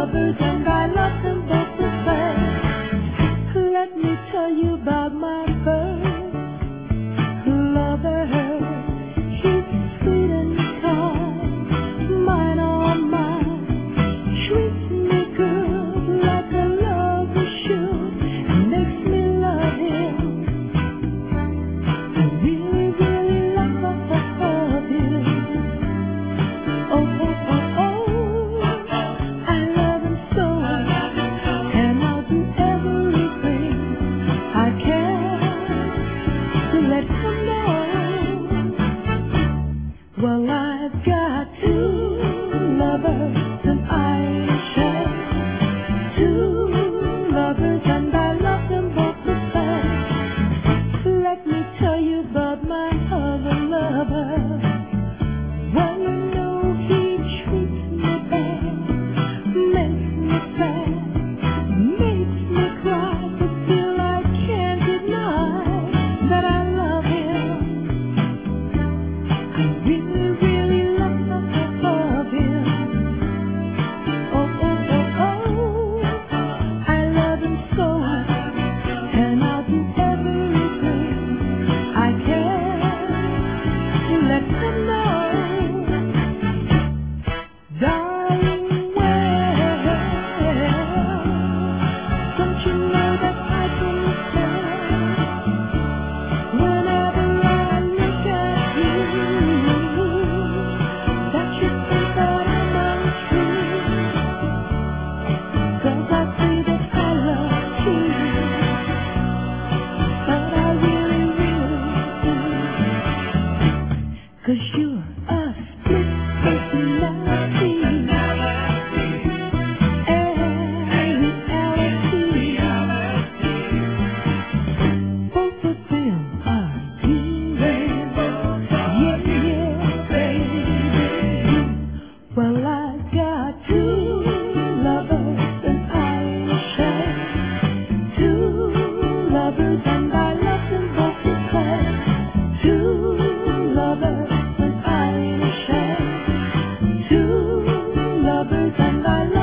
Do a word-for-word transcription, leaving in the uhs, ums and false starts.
lovers, and I love them both the same. Let me tell you about my first lover. He's sweet and kind, mine all mine. Treats me good like a lover should, and makes me love him. I really, really love, love, love him. Oh, oh, oh, oh, I love him so, and I'll do everything I can to let him know. Well, I've got two lovers and I share two lovers, and I love them both the same. Let me tell you about my other lover. Well, you know he treats me bad, makes me sad, makes me cry, but still I can't deny that I love him. I really, really love, love, love, love him. Oh, oh, oh, oh, I love him so, and I'll do everything I can to let him know. Darling, well, don't you know that I can tell whenever I look at you that you think that I'm untrue? 'Cause I say that I love you, but I really, really do. 'Cause you're a split personality, and reality. Both of them are real. Yeah, yeah, baby. Well, I got two lovers and I share two lovers, and I love them both the same. Two lovers and I share two lovers, and I love